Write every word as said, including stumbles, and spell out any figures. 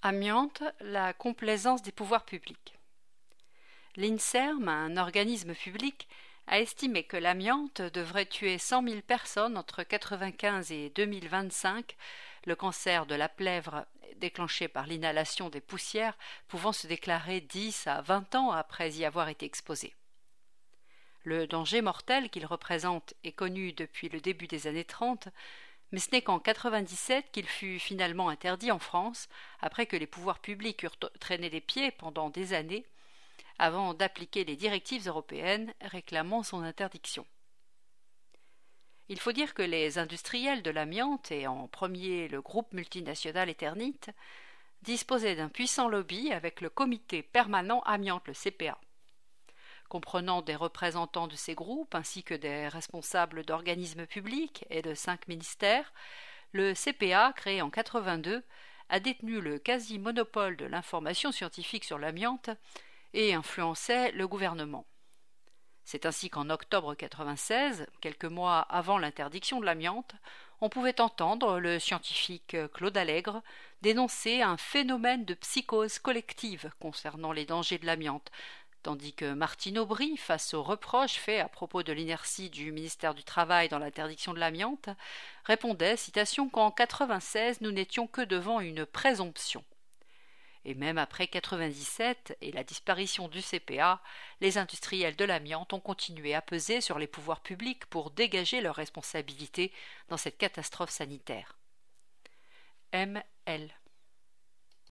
Amiante, la complaisance des pouvoirs publics. L'INSERM, un organisme public, a estimé que l'amiante devrait tuer cent mille personnes entre quatre-vingt-quinze et deux mille vingt-cinq, le cancer de la plèvre déclenché par l'inhalation des poussières pouvant se déclarer dix à vingt ans après y avoir été exposé. Le danger mortel qu'il représente est connu depuis le début des années trente, mais ce n'est qu'en quatre-vingt-dix-sept qu'il fut finalement interdit en France, après que les pouvoirs publics eurent traîné les pieds pendant des années, avant d'appliquer les directives européennes réclamant son interdiction. Il faut dire que les industriels de l'amiante, et en premier le groupe multinational Eternit, disposaient d'un puissant lobby avec le comité permanent amiante, le C P A. Comprenant des représentants de ces groupes ainsi que des responsables d'organismes publics et de cinq ministères, le C P A, créé en quatre-vingt-deux, a détenu le quasi-monopole de l'information scientifique sur l'amiante et influençait le gouvernement. C'est ainsi qu'en octobre quatre-vingt-seize, quelques mois avant l'interdiction de l'amiante, on pouvait entendre le scientifique Claude Allègre dénoncer un phénomène de psychose collective concernant les dangers de l'amiante, tandis que Martine Aubry, face aux reproches faits à propos de l'inertie du ministère du Travail dans l'interdiction de l'amiante, répondait, citation, qu'en quatre-vingt-seize nous n'étions que devant une présomption. Et même après quatre-vingt-dix-sept et la disparition du C P A, les industriels de l'amiante ont continué à peser sur les pouvoirs publics pour dégager leurs responsabilités dans cette catastrophe sanitaire. M L